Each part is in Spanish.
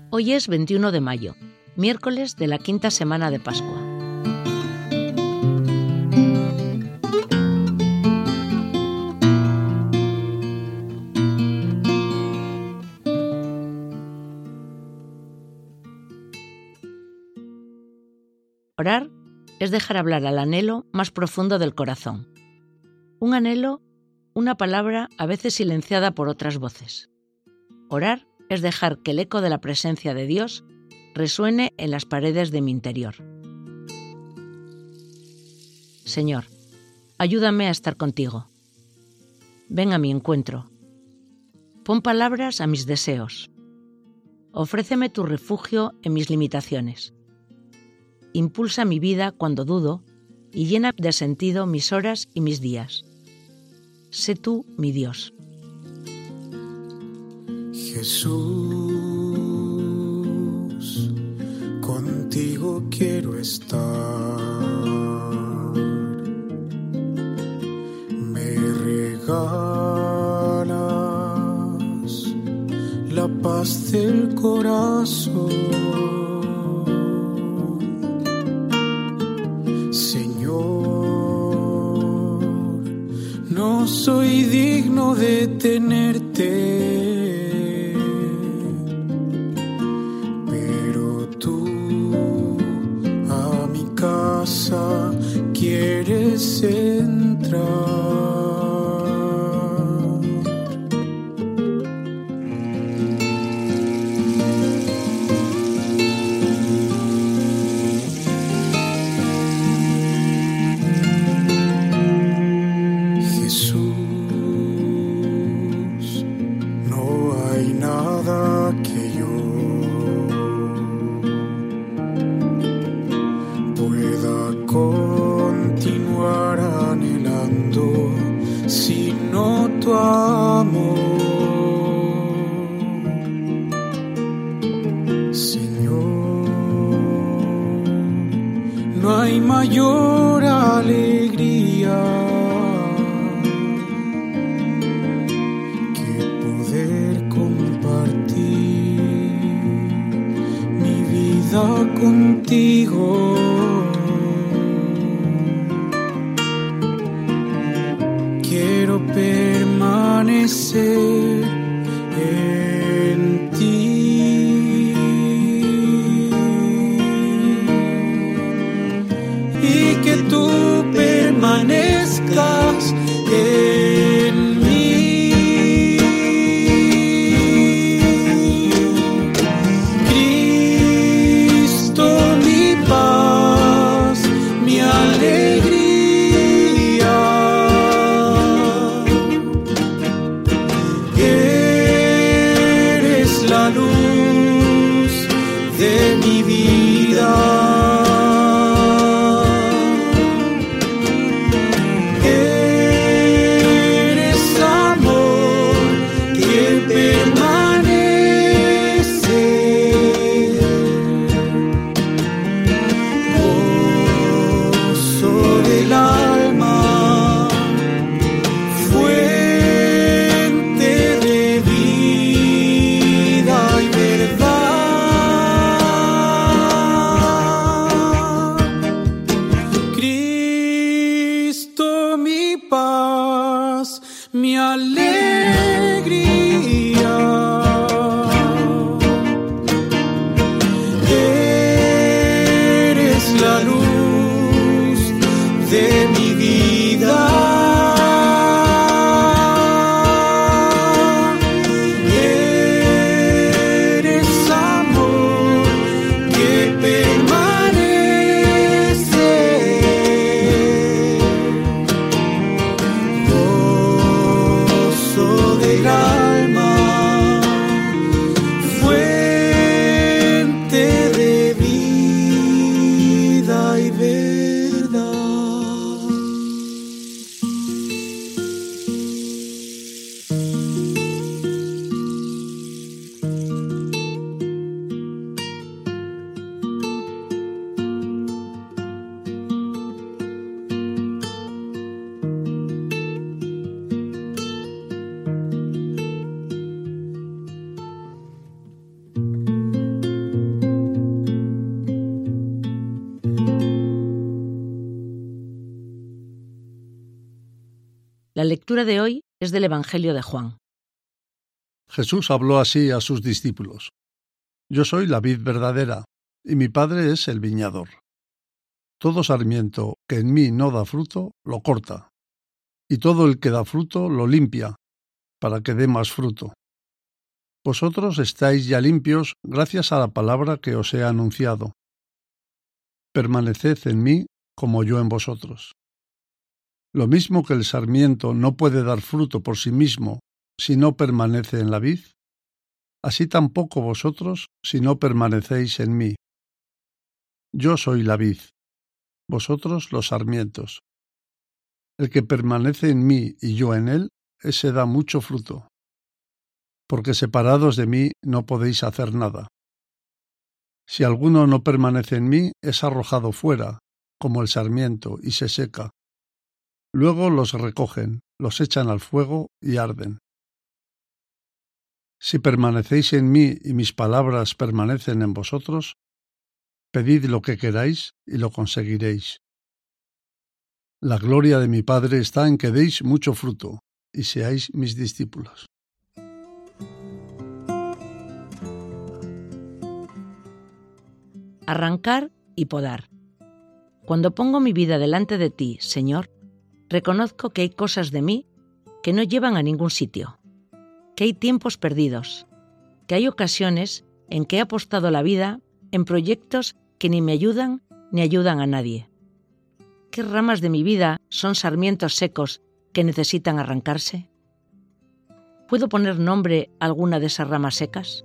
Hoy es 21 de mayo, miércoles de la quinta semana de Pascua. Orar es dejar hablar al anhelo más profundo del corazón. Un anhelo, una palabra a veces silenciada por otras voces. Orar es dejar que el eco de la presencia de Dios resuene en las paredes de mi interior. Señor, ayúdame a estar contigo. Ven a mi encuentro. Pon palabras a mis deseos. Ofréceme tu refugio en mis limitaciones. Impulsa mi vida cuando dudo y llena de sentido mis horas y mis días. Sé tú mi Dios. Jesús, contigo quiero estar. Me regalas la paz del corazón. No soy digno de tenerte, pero tú a mi casa quieres entrar. Continuar anhelando sino tu amor, Señor. No hay mayor alegría que poder compartir mi vida contigo. Quiero permanecer en ti y que tú permanezcas en mí. Cristo, mi paz, mi alegría. La luz de mi vida, eres amor que permanece, gozo del alma, fuente de vida y verdad. lectura de hoy es del Evangelio de Juan. Jesús habló así a sus discípulos: Yo soy la vid verdadera, y mi Padre es el viñador. Todo sarmiento que en mí no da fruto, lo corta, y todo el que da fruto, lo limpia, para que dé más fruto. Vosotros estáis ya limpios gracias a la palabra que os he anunciado. Permaneced en mí como yo en vosotros. Lo mismo que el sarmiento no puede dar fruto por sí mismo si no permanece en la vid, así tampoco vosotros si no permanecéis en mí. Yo soy la vid, vosotros los sarmientos. El que permanece en mí y yo en él, ese da mucho fruto, porque separados de mí no podéis hacer nada. Si alguno no permanece en mí, es arrojado fuera, como el sarmiento, y se seca. Luego los recogen, los echan al fuego y arden. Si permanecéis en mí y mis palabras permanecen en vosotros, pedid lo que queráis y lo conseguiréis. La gloria de mi Padre está en que deis mucho fruto y seáis mis discípulos. Arrancar y podar. Cuando pongo mi vida delante de ti, Señor, reconozco que hay cosas de mí que no llevan a ningún sitio, que hay tiempos perdidos, que hay ocasiones en que he apostado la vida en proyectos que ni me ayudan ni ayudan a nadie. ¿Qué ramas de mi vida son sarmientos secos que necesitan arrancarse? ¿Puedo poner nombre a alguna de esas ramas secas?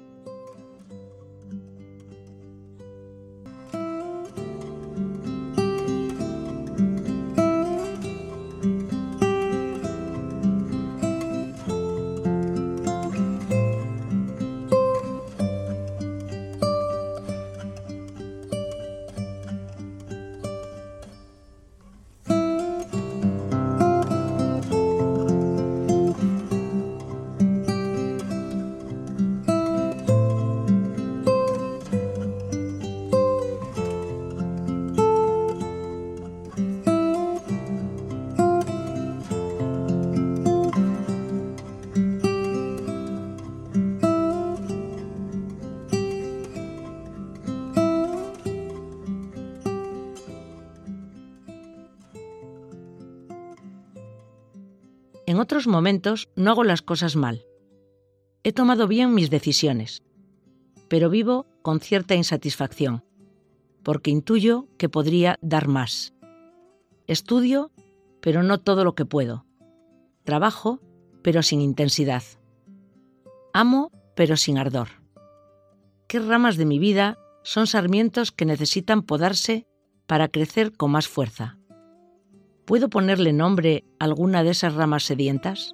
En otros momentos no hago las cosas mal. He tomado bien mis decisiones, pero vivo con cierta insatisfacción, porque intuyo que podría dar más. Estudio, pero no todo lo que puedo. Trabajo, pero sin intensidad. Amo, pero sin ardor. ¿Qué ramas de mi vida son sarmientos que necesitan podarse para crecer con más fuerza? ¿Puedo ponerle nombre a alguna de esas ramas sedientas?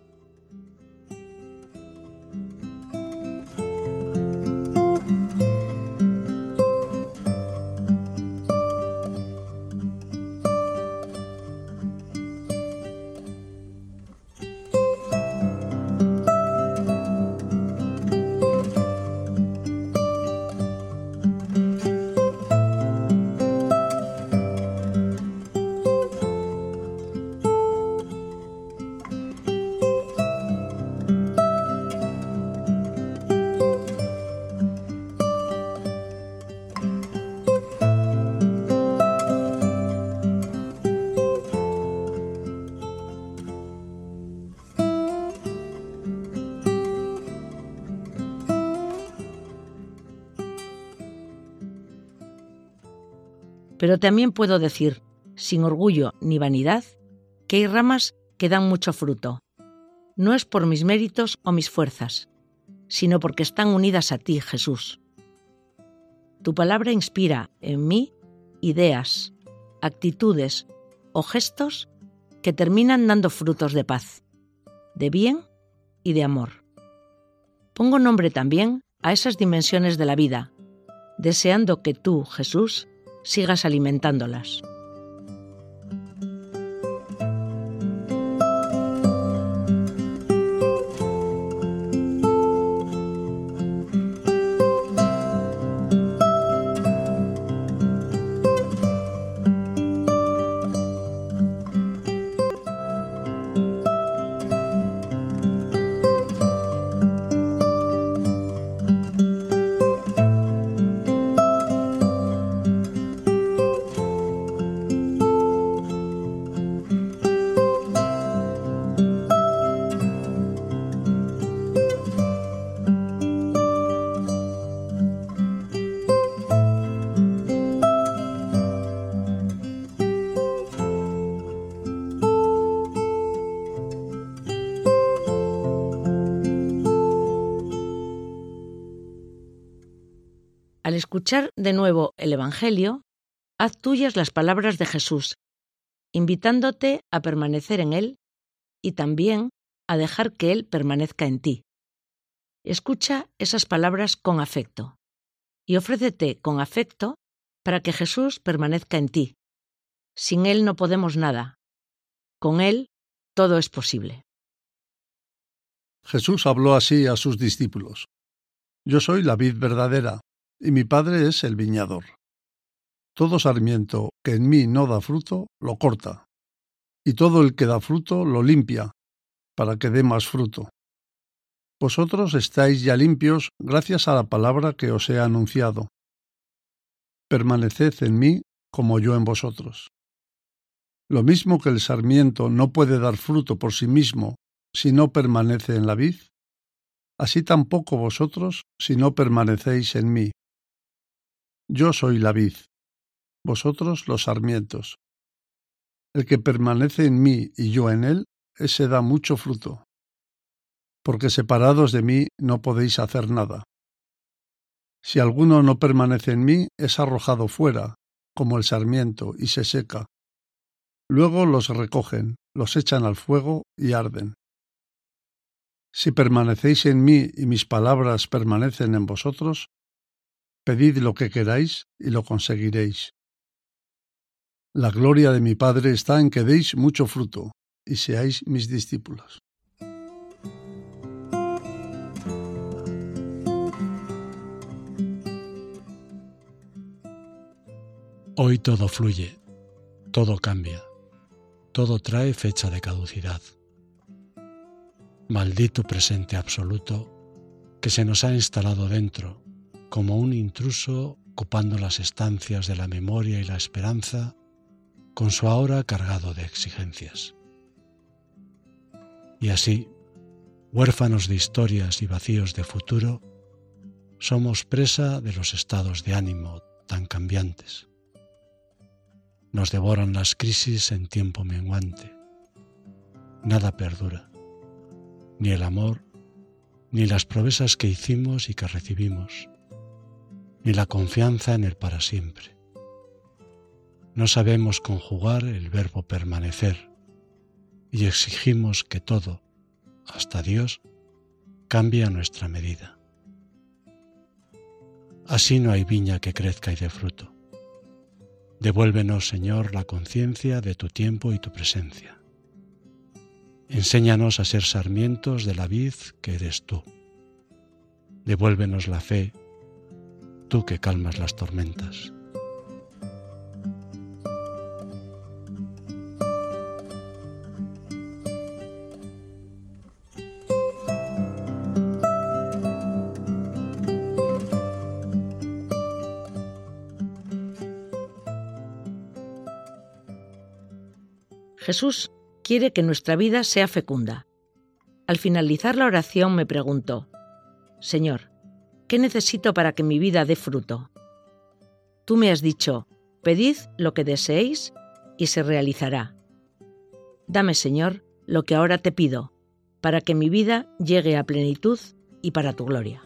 Pero también puedo decir, sin orgullo ni vanidad, que hay ramas que dan mucho fruto. No es por mis méritos o mis fuerzas, sino porque están unidas a ti, Jesús. Tu palabra inspira en mí ideas, actitudes o gestos que terminan dando frutos de paz, de bien y de amor. Pongo nombre también a esas dimensiones de la vida, deseando que tú, Jesús, sigas alimentándolas. Al escuchar de nuevo el Evangelio, haz tuyas las palabras de Jesús, invitándote a permanecer en Él y también a dejar que Él permanezca en ti. Escucha esas palabras con afecto y ofrécete con afecto para que Jesús permanezca en ti. Sin Él no podemos nada. Con Él todo es posible. Jesús habló así a sus discípulos: Yo soy la vid verdadera, y mi Padre es el viñador. Todo sarmiento que en mí no da fruto, lo corta, y todo el que da fruto lo limpia, para que dé más fruto. Vosotros estáis ya limpios gracias a la palabra que os he anunciado. Permaneced en mí como yo en vosotros. Lo mismo que el sarmiento no puede dar fruto por sí mismo si no permanece en la vid, así tampoco vosotros si no permanecéis en mí. Yo soy la vid, vosotros los sarmientos. El que permanece en mí y yo en él, ese da mucho fruto, porque separados de mí no podéis hacer nada. Si alguno no permanece en mí, es arrojado fuera, como el sarmiento, y se seca. Luego los recogen, los echan al fuego y arden. Si permanecéis en mí y mis palabras permanecen en vosotros, pedid lo que queráis y lo conseguiréis. La gloria de mi Padre está en que deis mucho fruto y seáis mis discípulos. Hoy todo fluye, todo cambia, todo trae fecha de caducidad. Maldito presente absoluto que se nos ha instalado dentro, como un intruso ocupando las estancias de la memoria y la esperanza, con su ahora cargado de exigencias. Y así, huérfanos de historias y vacíos de futuro, somos presa de los estados de ánimo tan cambiantes. Nos devoran las crisis en tiempo menguante. Nada perdura, ni el amor, ni las promesas que hicimos y que recibimos, ni la confianza en el para siempre. No sabemos conjugar el verbo permanecer y exigimos que todo, hasta Dios, cambie a nuestra medida. Así no hay viña que crezca y dé fruto. Devuélvenos, Señor, la conciencia de tu tiempo y tu presencia. Enséñanos a ser sarmientos de la vid que eres tú. Devuélvenos la fe, tú que calmas las tormentas. Jesús quiere que nuestra vida sea fecunda. Al finalizar la oración me preguntó: Señor, ¿qué necesito para que mi vida dé fruto? Tú me has dicho: pedid lo que deseéis y se realizará. Dame, Señor, lo que ahora te pido, para que mi vida llegue a plenitud y para tu gloria.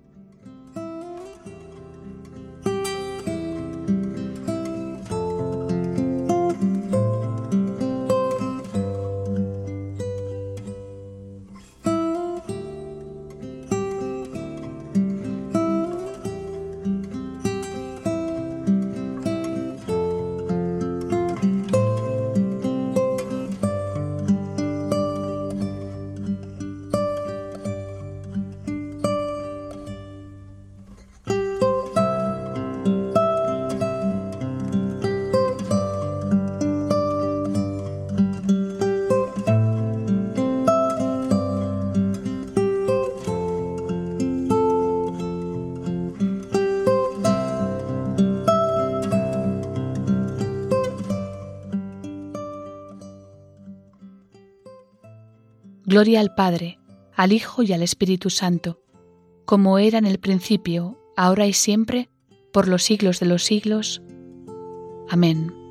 Gloria al Padre, al Hijo y al Espíritu Santo, como era en el principio, ahora y siempre, por los siglos de los siglos. Amén.